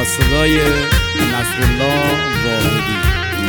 صدای نصرالله واحدی.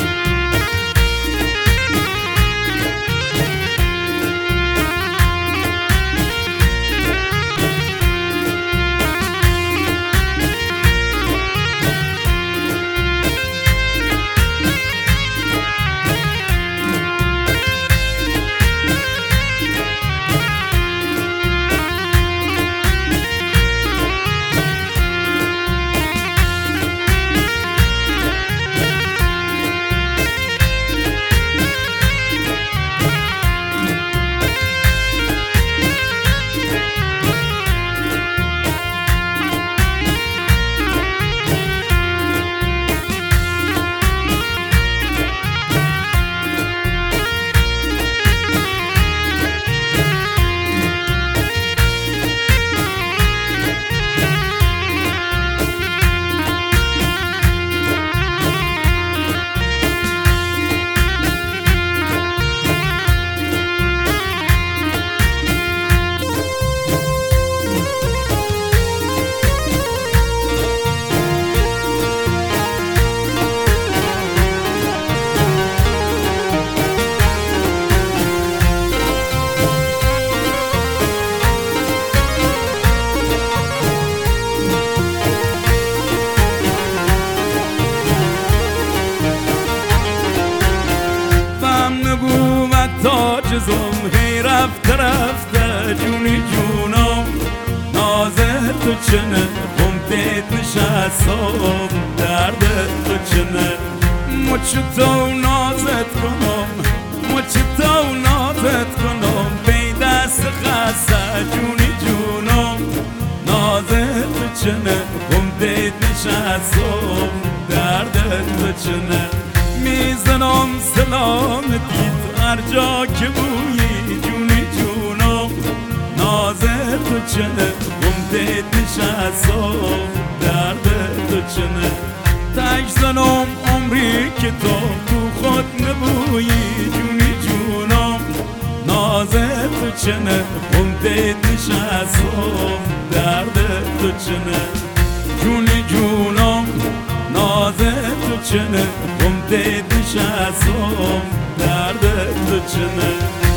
هی رفته رفته جونی جونم نازه تو چنه بمتید نشستم درد تو چنه مچ تو نازت کنم مچ تو نازت کنم بی دست خسته جونی جونم نازه تو چنه بمتید نشستم درد تو چنه میزنم سلامتیت هر جا که بویی جونی جونم نازه تو چنه بمتید نشستم درد تو چنه تک زنم عمری که تو خود نبویی جونی جونم نازه تو چنه بمتید نشستم درد تو چنه جونی جونم نازه تو چنه بمتید نشستم درد تو چنه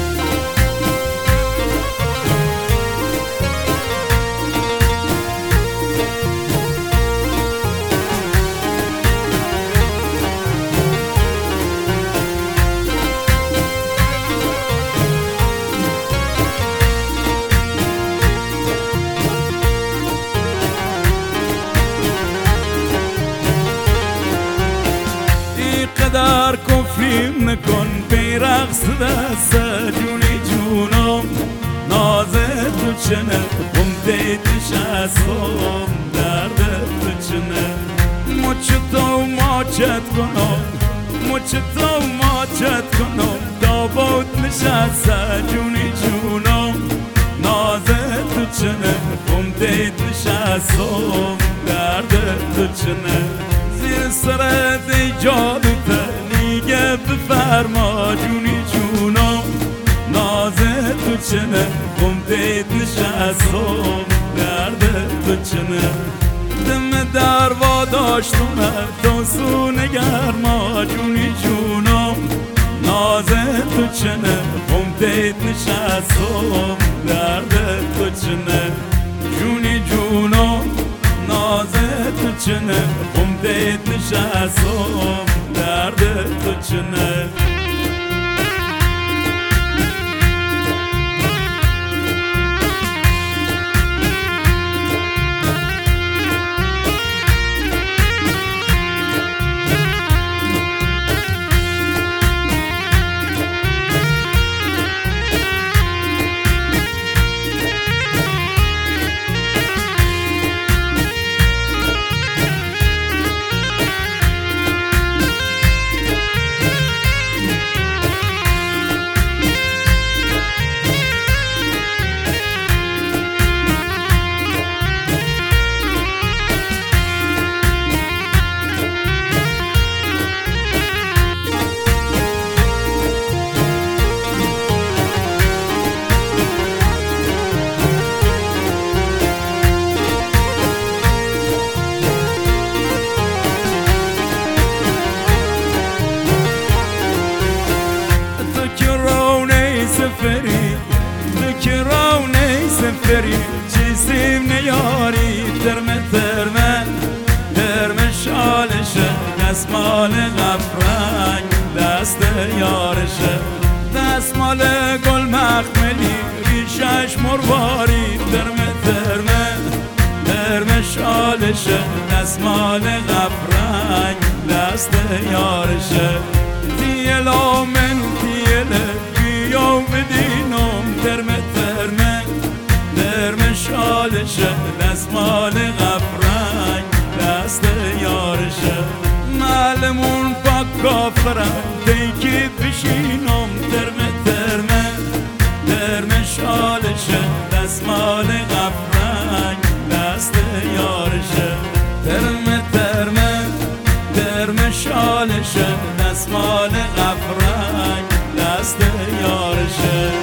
در کفریم نکن بی رقص دست جونی جونم نازه تو چنه بمتید نشستم درد تو چنه مچ تو ماچت کنم مچ تو ماچت کنم دابوت نشسته جونی جونم نازه تو چنه بمتید نشستم درد تو چنه زیر سرت ایجاد نیگه بفرما جونی جونم نازه تو چنه بمتید نشستم درد تو چنه دم در واداشتم تو سو نگرما جونی جونم نازه تو چنه بمتید نشستم درد تو چنه جونی جونم نازه تو چنه بمتید نشستم درد تو چنه مرباری ترمه شالشه دستمال غفرنگ دست یارشه دستمال گل مخملی ریشش مرواری ترمه شالشه دستمال غفرنگ دست یارشه تیلا من تیله گیو بدینم ترمه شالشه دستمال غفرنگ دست یارشه معلمون پاک کافرم دیکی بشینم ترمه شالشه دستمال غفرنگ دست یارشه ترمه شالشه دستمال غفرنگ دست یارشه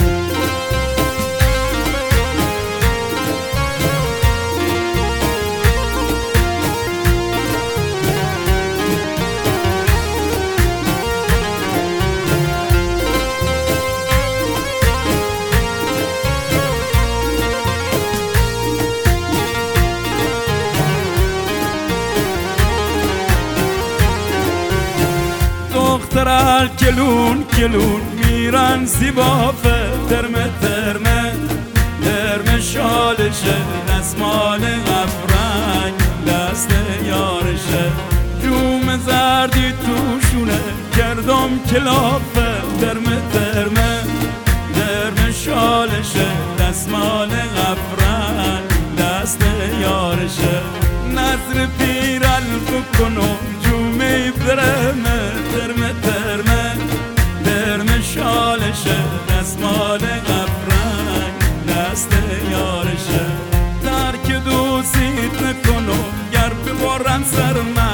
دخترال کلون میرن زیبافه ترمه شالشه دستمال غفرنگ دست یارشه جوم زردی توشونه کردم کلافه ترمه شالشه دستمال غفرنگ دست یارشه نظر پیرل بکنم جومی برمه ترمه شالشه دستمال غفرنگ دست یارشه درک دوستیت نکنم گر ببارم سرمه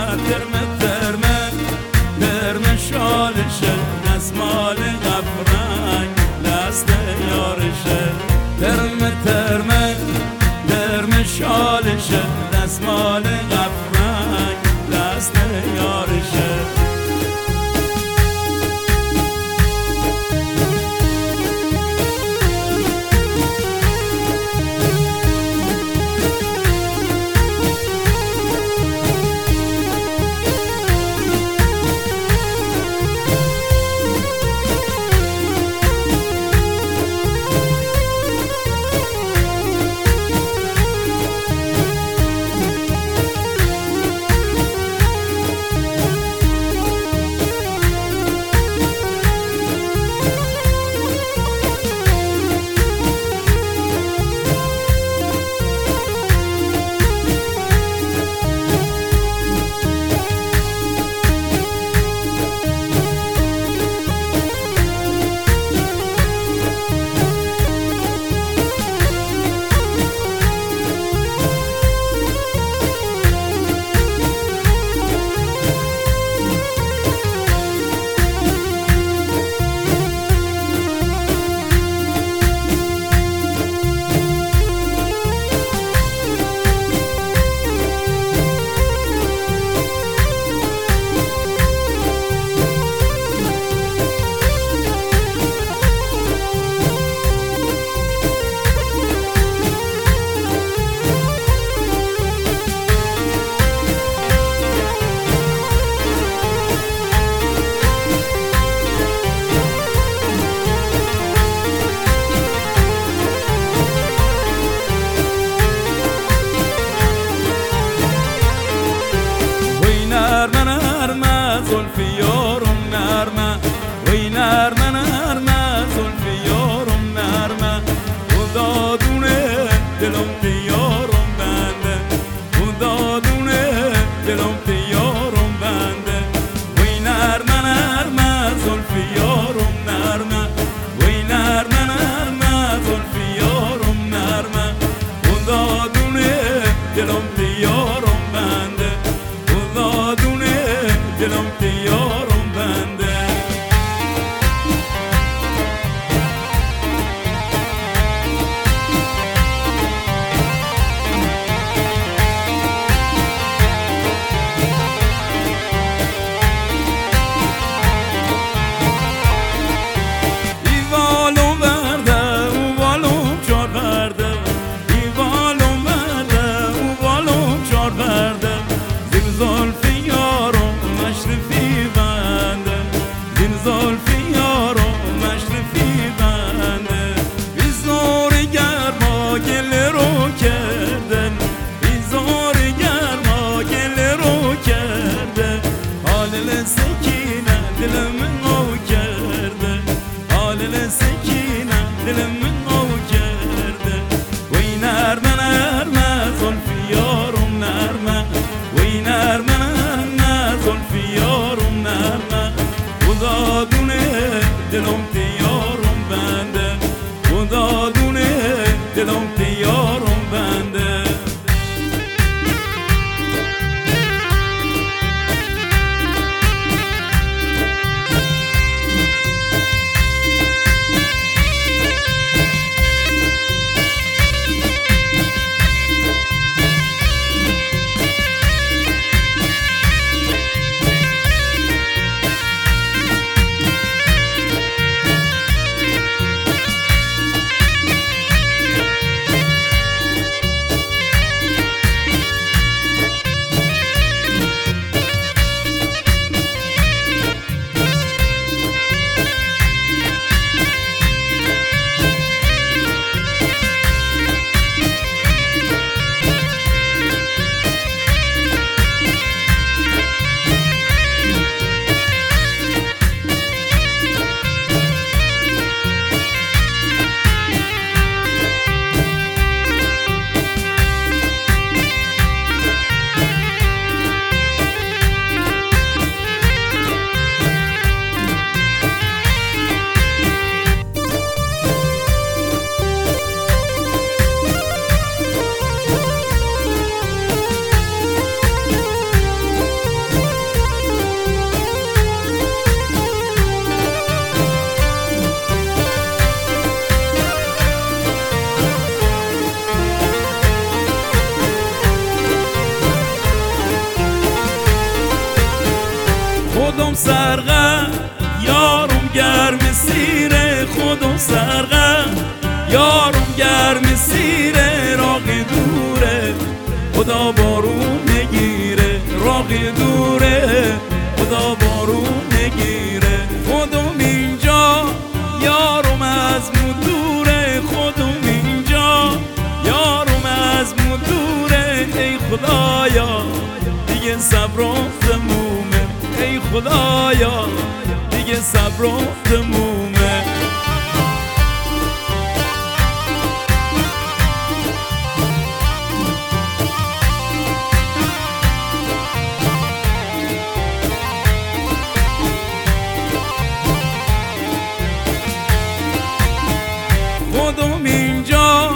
ترمه شالشه دستمال غفرنگ دست یارشه ترمه شالشه دستمال غفرنگ دست یارشه دلم تیارم بنده، خدا دونه دلم تیارم بنده. خودم سرغم یارم گرم سیره، خودم سرغم یارم گرم سیره، راقی دوره خدا بارون نگیره، راقی دوره خدا بارون نگیره. خودم اینجا یارم از مدوره، خودم اینجا یارم از مدوره. ای خدایا دیگه صبرم تمومه، ای خدایا دیگه صبرم تمومه. خودم اینجا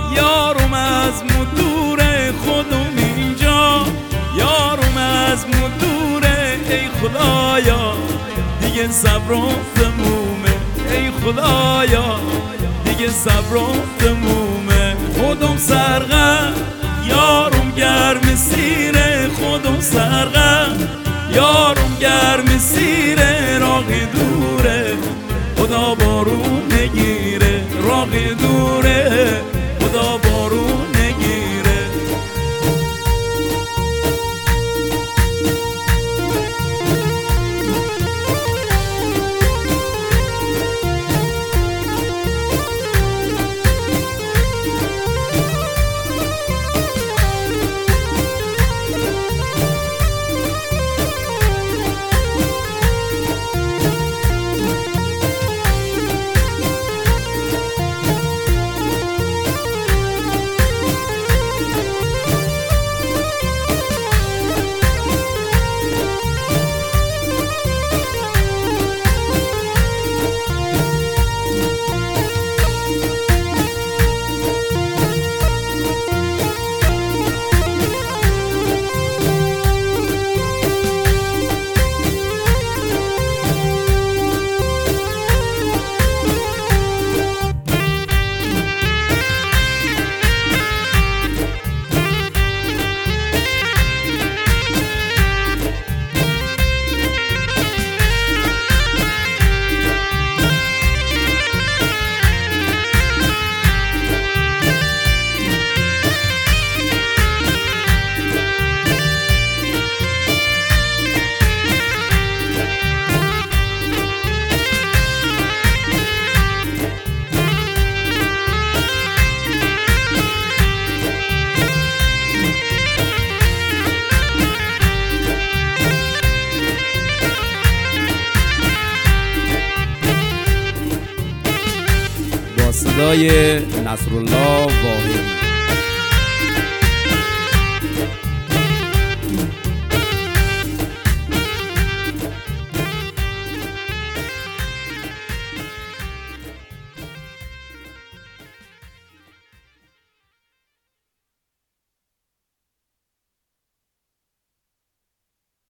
یارم از مدوره، خودم اینجا یارم از مدوره. ای خدایا دیگه صبرم تمومه، ای خدایا دیگه صبرم تمومه. خودم سرغم یارم گرم سیره، خودم سرغم یارم گرم سیره، راقی دوره خدا بارون نگیره، راقی دوره خدا بارون نگیره. صدای نصرالله واحدی.